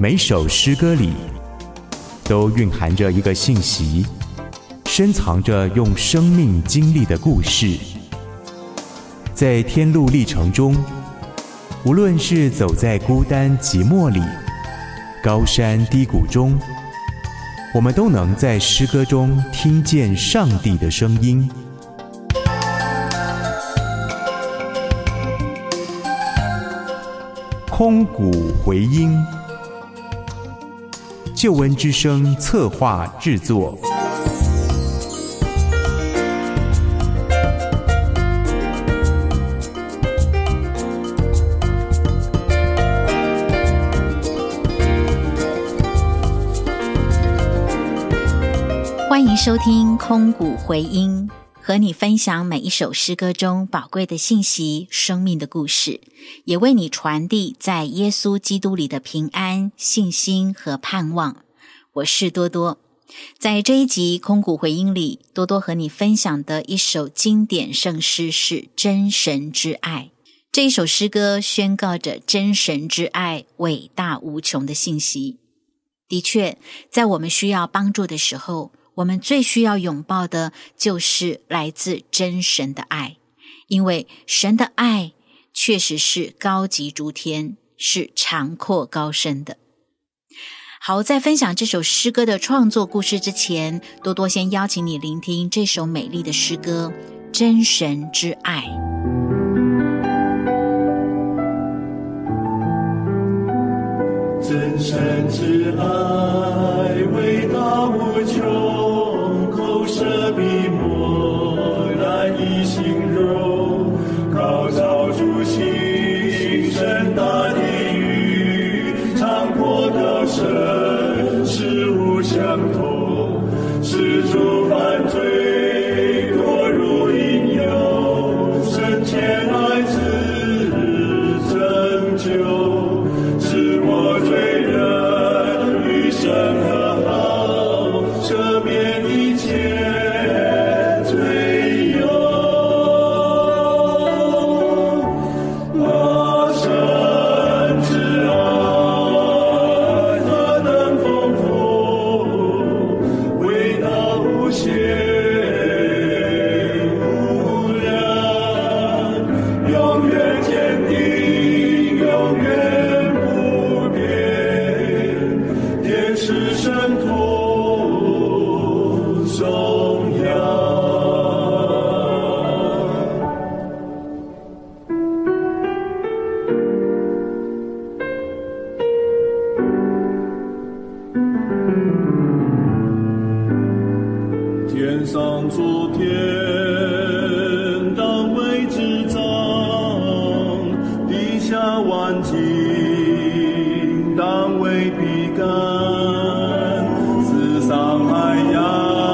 每首诗歌里都蕴含着一个信息，深藏着用生命经历的故事。在天路历程中，无论是走在孤单寂寞里，高山低谷中，我们都能在诗歌中听见上帝的声音。空谷回音，救恩之声策划制作。 欢迎收听空谷回音，和你分享每一首诗歌中宝贵的信息、生命的故事，也为你传递在耶稣基督里的平安、信心和盼望。我是多多。在这一集空谷回音里，多多和你分享的一首经典圣诗是真神之爱。这一首诗歌宣告着真神之爱伟大无穷的信息。的确，在我们需要帮助的时候，我们最需要拥抱的就是来自真神的爱，因为神的爱确实是高级诸天，是长阔高深的。好，在分享这首诗歌的创作故事之前，多多先邀请你聆听这首美丽的诗歌《真神之爱》。 真神之爱伟大无穷，口舌笔墨难以形容，高超诸行，深大地狱，长阔高深，事物相同，施主犯罪堕入引诱，神前爱子拯救，使我罪人与神和好，赦免一切罪忧。神之爱何等丰富，伟大无限无量，永远坚定，永远不变，天使圣徒颂扬。天上诸天当为之长，地下万境当为比干，四上海洋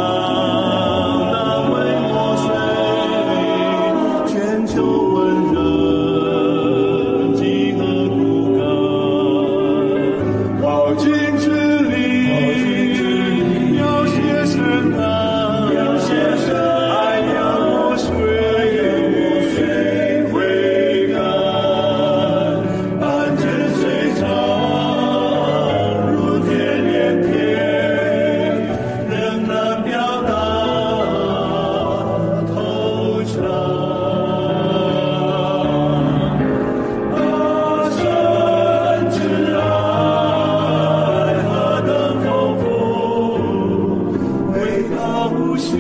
当为墨水，全球温热几何骨干，好尽之力要写神爱，爱要墨水回甘，安真水长如天连天，仍能表达透彻。神之爱何等丰富，伟大无限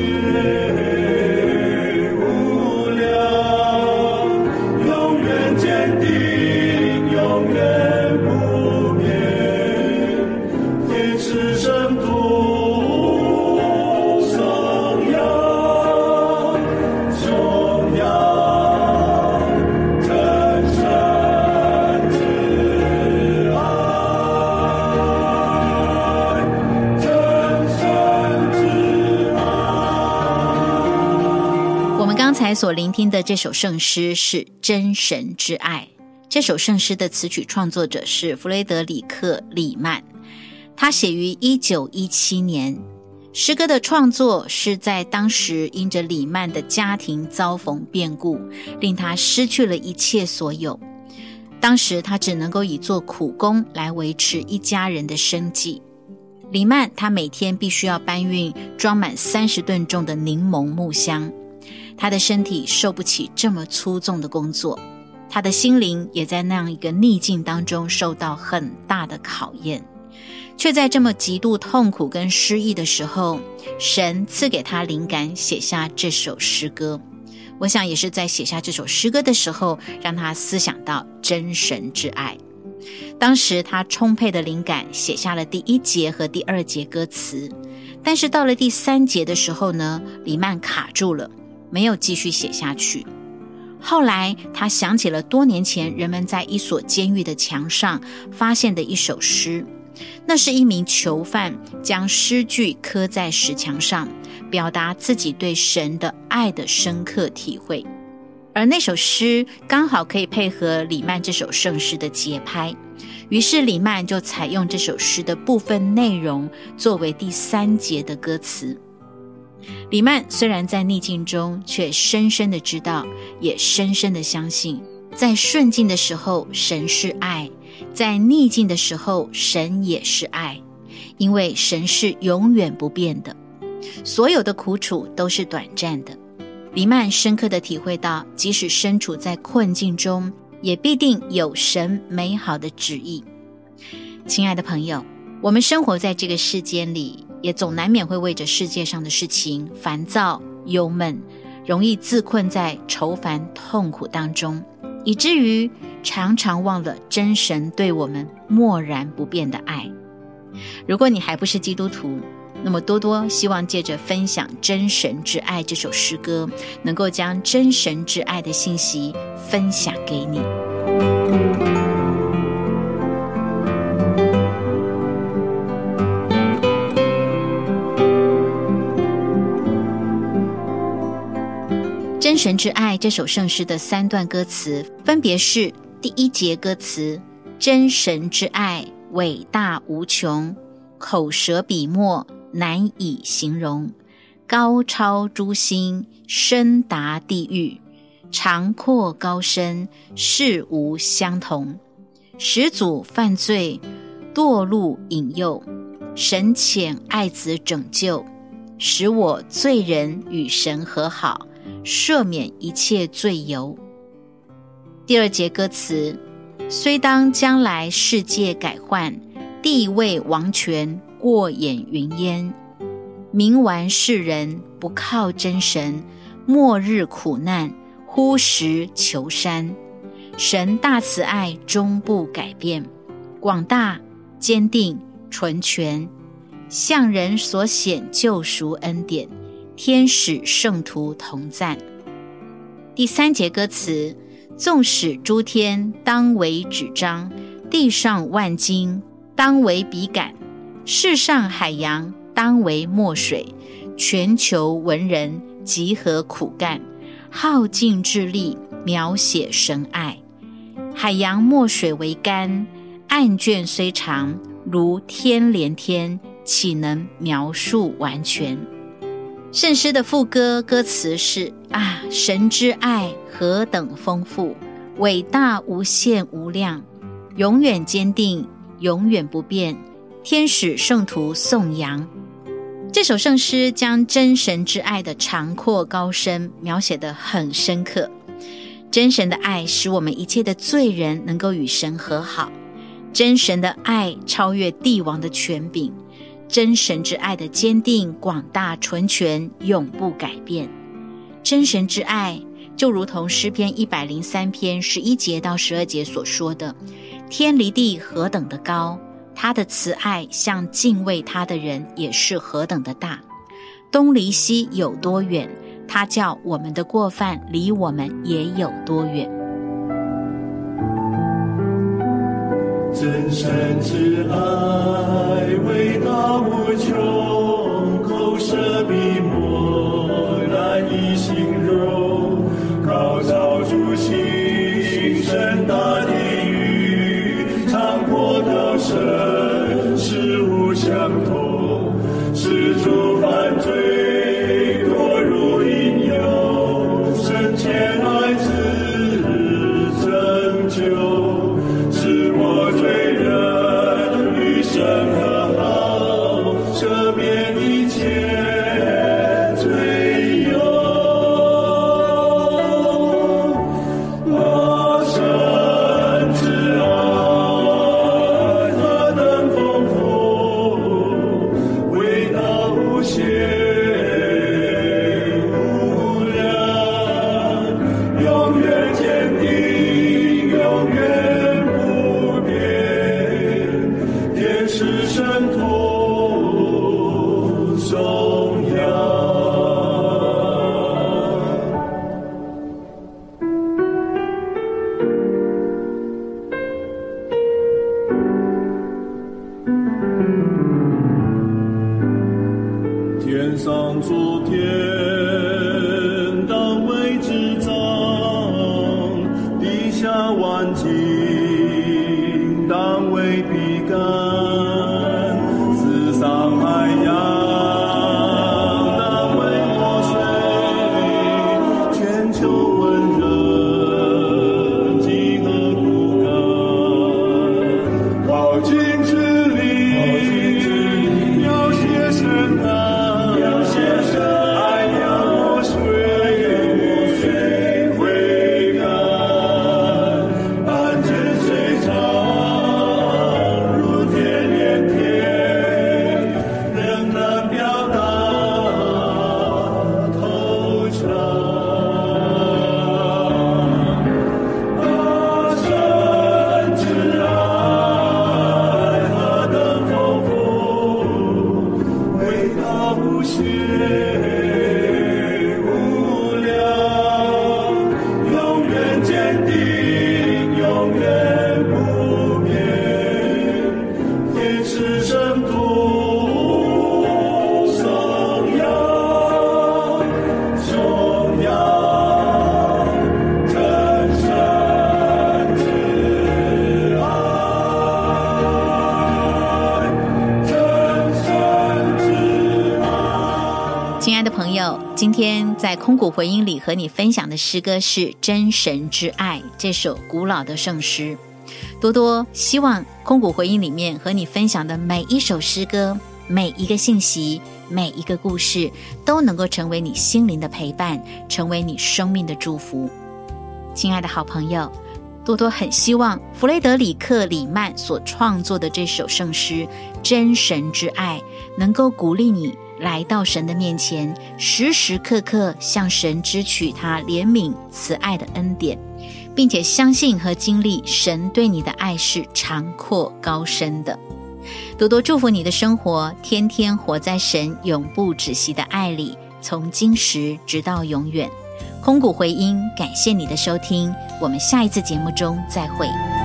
无量，永远坚定，永远不变，天使圣徒颂扬，颂扬真神之爱，真神之爱。 我们刚才所聆听的这首圣诗是《真神之爱》。这首圣诗的词曲创作者是弗雷德里克·里曼，他写于1917年。诗歌的创作是在当时因着里曼的家庭遭逢变故，令他失去了一切所有。 当时他只能够以做苦工来维持一家人的生计。李曼他每天必须要搬运装满30吨重的柠檬木箱，他的身体受不起这么粗重的工作，他的心灵也在那样一个逆境当中受到很大的考验。却在这么极度痛苦跟失意的时候，神赐给他灵感，写下这首诗歌。我想也是在写下这首诗歌的时候，让他思想到真神之爱。当时他充沛的灵感写下了第1节和第2节歌词，但是到了第3节的时候呢，李曼卡住了，没有继续写下去。后来他想起了多年前人们在一所监狱的墙上发现的一首诗，那是一名囚犯将诗句刻在石墙上，表达自己对神的爱的深刻体会。而那首诗刚好可以配合李曼这首圣诗的节拍，于是李曼就采用这首诗的部分内容作为第3节的歌词。李曼虽然在逆境中，却深深的知道，也深深的相信，在顺境的时候神是爱，在逆境的时候神也是爱，因为神是永远不变的，所有的苦楚都是短暂的。李曼深刻地体会到，即使身处在困境中，也必定有神美好的旨意。亲爱的朋友，我们生活在这个世间里，也总难免会为着世界上的事情烦躁忧闷，容易自困在愁烦痛苦当中，以至于常常忘了真神对我们默然不变的爱。如果你还不是基督徒，那么多多希望借着分享真神之爱这首诗歌，能够将真神之爱的信息分享给你。真神之爱这首圣诗的3段歌词分别是：第1节歌词，真神之爱伟大无穷，口舌笔墨难以形容，高超诸星，深达地狱，长阔高深，事无相同。始祖犯罪，堕入引诱，神遣爱子拯救，使我罪人与神和好，赦免一切罪由。第2节歌词，虽当将来世界改换，地位王权过眼云烟，冥顽世人不靠真神，末日苦难忽时求山。神大慈爱终不改变，广大坚定纯全，向人所显救赎恩典，天使圣徒同赞。第3节歌词，纵使诸天当为纸张，地上万金当为笔杆，世上海洋当为墨水，全球文人集合苦干，耗尽智力描写神爱。海洋墨水为干，案卷虽长，如天连天，岂能描述完全。圣诗的副歌歌词是：神之爱何等丰富，伟大无限无量，永远坚定，永远不变，天使圣徒颂扬。这首圣诗将真神之爱的长阔高深描写得很深刻。真神的爱使我们一切的罪人能够与神和好，真神的爱超越帝王的权柄，真神之爱的坚定广大纯全永不改变。真神之爱就如同诗篇103篇11节到12节所说的，天离地何等的高，他的慈爱向敬畏他的人也是何等的大。东离西有多远，他叫我们的过犯离我们也有多远。 真神之爱伟大无穷，口舌笔墨难以形容，高超诸星，深大地狱，长阔高深，事无相同。始祖犯罪，堕入引诱，神遣爱子拯救， 今天在空谷回音里和你分享的诗歌是《真神之爱》这首古老的圣诗。多多希望空谷回音里面和你分享的每一首诗歌、每一个信息、每一个故事都能够成为你心灵的陪伴，成为你生命的祝福。亲爱的好朋友，多多很希望弗雷德里克·里曼所创作的这首圣诗《真神之爱》能够鼓励你来到神的面前，时时刻刻向神支取他怜悯慈爱的恩典，并且相信和经历神对你的爱是长阔高深的。多多祝福你的生活，天天活在神永不止息的爱里，从今时直到永远。空谷回音，感谢你的收听，我们下一次节目中再会。